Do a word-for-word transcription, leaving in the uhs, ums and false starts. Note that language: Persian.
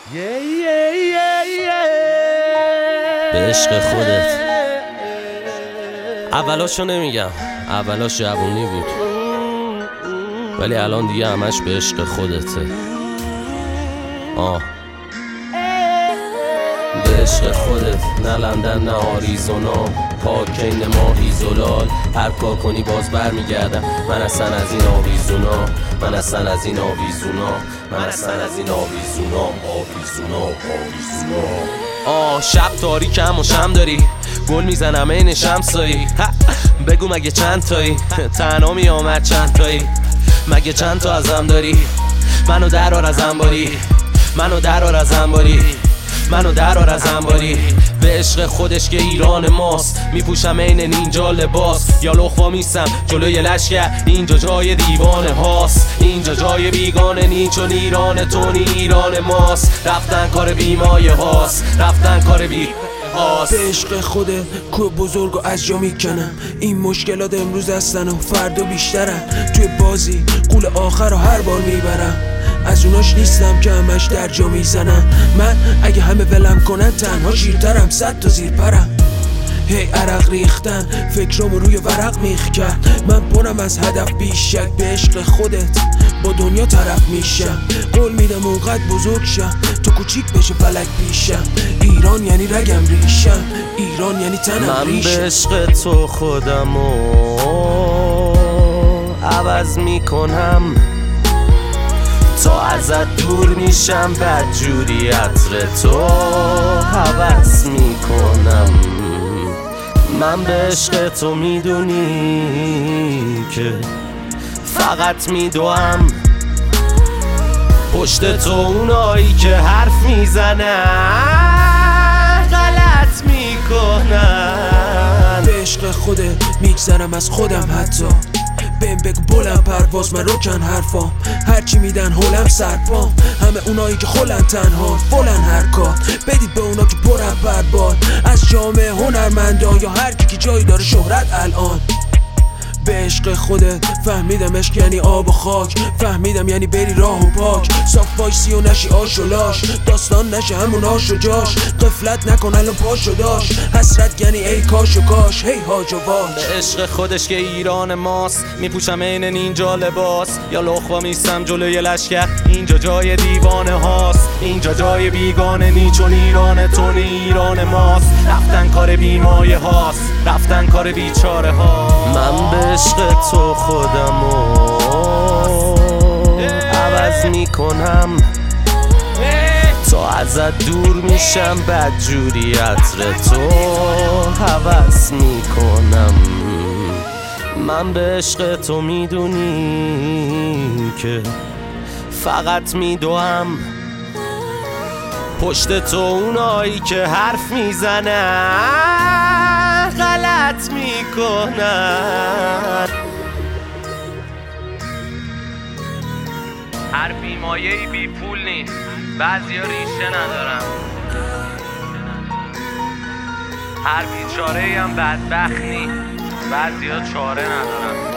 به عشق خودت. اولاشو نمیگم، اولاش جوونی بود، ولی الان دیگه همش به عشق خودته. آه به عشق خودت، نه لندن نه آریزونا، پاکین ماهی زلال. هر کار کنی باز بر میگردم، من اصلا از این آویزونا، من اصلا از این آویزونا، من اصلا از این آویزونا، آویزونا آویزونا. آه شب تاریکم و شم داری، گل میزنم این شمسایی. بگو مگه چند تایی، تنها می آمد چند تایی، مگه چند تا ازم داری؟ منو درار از انباری، منو درار از انباری، منو درار از انباری. به عشق خودش که ایران ماست، میپوشم عین نینجا لباس، یا لخوا میسم جلوی لشکر. اینجا جای دیوانه هاست، اینجا جای بیگانه نی، چون ایران تو نی ایران ماست. رفتن کار بیمایه هاست، رفتن کار بی هاست. به عشق خوده کوه بزرگو از جا میکنم، این مشکلات امروز هستن و فردا بیشترن. توی بازی قول آخر رو هر بار میبرم، از اوناش نیستم که همش در جا میزنم. من اگه همه ولم کنن تنها شیرترم، صد تا زیر پرم. هی عرق ریختن فکرامو روی ورق میخ کرد، من پرم از هدف بیش شک. به عشق خودت با دنیا طرف میشم، قول میدم اونقدر بزرگ شم تو کوچیک بشه فلک پیشم. ایران یعنی رگم ریشم، ایران یعنی تنم ریشم. من به عشق تو خودمو عوض میکنم، تا ازت دور میشم، بدجوری عطر تو حوض میکنم. من به عشق تو میدونی که فقط میدوام، پشت تو اونایی که حرف میزنن غلط میکنن. به عشق خودت میگذرم از خودم، حتی بهم بگو بلند پرواز من روکن حرفام، هرچی میدن هولم سرپام. همه اونایی که خولن تنها فولن هر کار، بدید به اونا که برن برباد از جامعه هنرمندان، یا هر کی که جایی داره شهرت الان. به عشق خودت فهمیدم عشق یعنی آب و خاک، فهمیدم یعنی بری راه و پاک، صاف وایسی و نشی آش و لاش، داستان نشه همون آش و جاش، قفلت نکن الان پاش و داش، حسرت یعنی ای کاش و کاش، هی هاج و واج. به عشق خودش که ایران ماست، میپوشم عین نینجا لباس، یا لخوا میستم جلوی لشکر. اینجا جای دیوانه هاست، اینجا جای بیگانه نی، چون ایران تو نی ایران ماست. رفتن کار بیمایه هاست، رفتن کار بیچاره ها. من به عشق تو خودمو عوض میکنم، تا ازت دور میشم، بدجوری عطر تو حوض میکنم. من به عشق تو میدونی که فقط میدوام، پشت تو اونایی که حرف میزنن غلط میکنن. هر بیمایه‌ای بی پول نیست، بعضیا ریشه ندارن، هر بیچاره‌ای هم بدبخت نیست، بعضیا چاره ندارن.